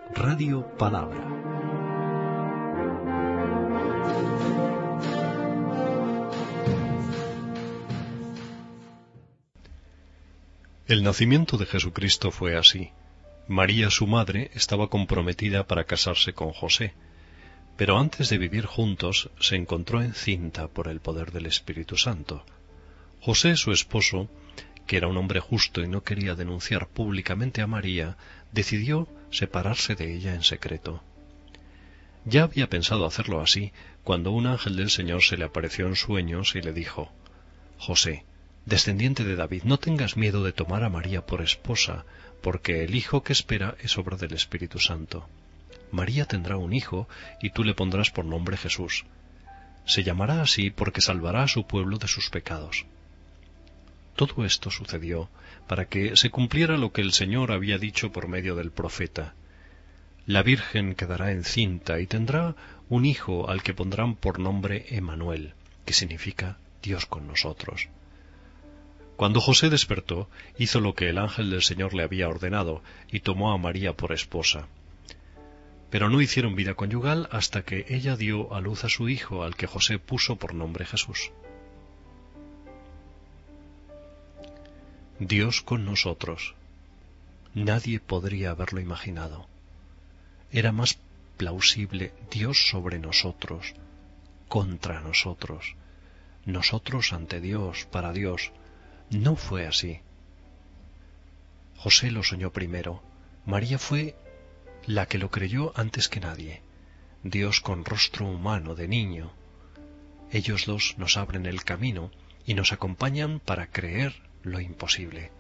Radio Palabra. El nacimiento de Jesucristo fue así. María, su madre, estaba comprometida para casarse con José, pero antes de vivir juntos se encontró encinta por el poder del Espíritu Santo. José, su esposo, que era un hombre justo y no quería denunciar públicamente a María, decidió separarse de ella en secreto. Ya había pensado hacerlo así cuando un ángel del Señor se le apareció en sueños y le dijo: José, descendiente de David, no tengas miedo de tomar a María por esposa, porque el hijo que espera es obra del Espíritu Santo. María tendrá un hijo y tú le pondrás por nombre Jesús. Se llamará así porque salvará a su pueblo de sus pecados. Todo esto sucedió para que se cumpliera lo que el Señor había dicho por medio del profeta. La Virgen quedará encinta y tendrá un hijo al que pondrán por nombre Emmanuel, que significa Dios con nosotros. Cuando José despertó, hizo lo que el ángel del Señor le había ordenado y tomó a María por esposa. Pero no hicieron vida conyugal hasta que ella dio a luz a su hijo, al que José puso por nombre Jesús. Dios con nosotros. Nadie podría haberlo imaginado. Era más plausible Dios sobre nosotros, contra nosotros, nosotros ante Dios, para Dios. No fue así. José lo soñó primero. María fue la que lo creyó antes que nadie. Dios con rostro humano de niño. Ellos dos nos abren el camino y nos acompañan para creer lo imposible.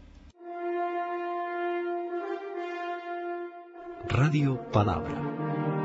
Radio Palabra.